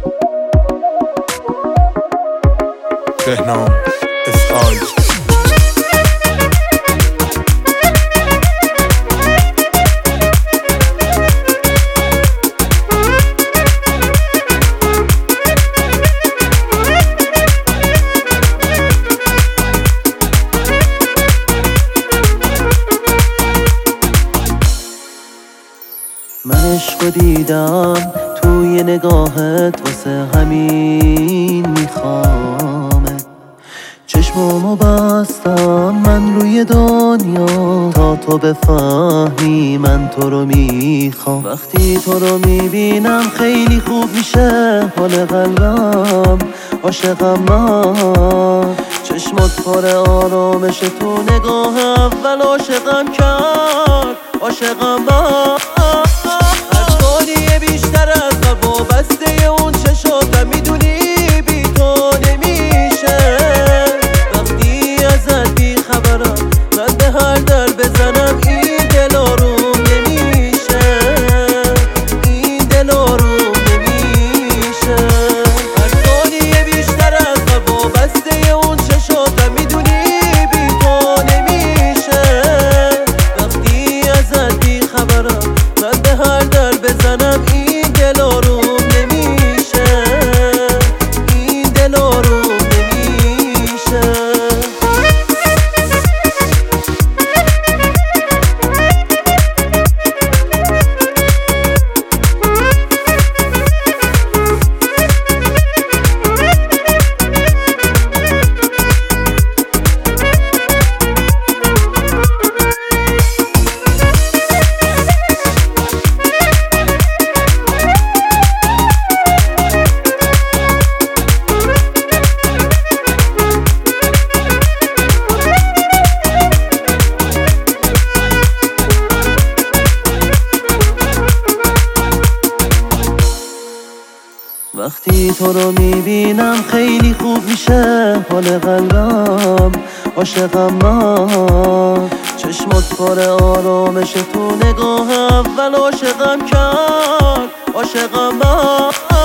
بهنام اسعاد. من عشقو دیدم توی نگاهت، واسه همین میخوامت. چشمامو بستم من روی دنیا تا تو بفهمی من تو رو میخوام. وقتی تو رو میبینم خیلی خوب میشه حال قلبم، عاشقم من. چشمات پر آرامش، تو نگاه اول عاشقم کرد، عاشقم من. بیشتر از قلب وابسته اون چشاتم، میدونی بی تو نمیشه. وقتی ازت بی خبرم من به هر در بزنم این دل آروم نمیشه، این دل آروم نمیشه. هر ثانیه بیشتر از قلب وابسته اون چشاتم، میدونی بی تو نمیشه. وقتی ازت بی خبرم من به هر در بزنم این دل آروم نمیشه، این دل آروم نمیشه. وقتی تو رو میبینم خیلی خوب میشه حال قلبم، عاشقم من. چشمات پر آرامش، تو نگاه اول عاشقم کرد، عاشقم من.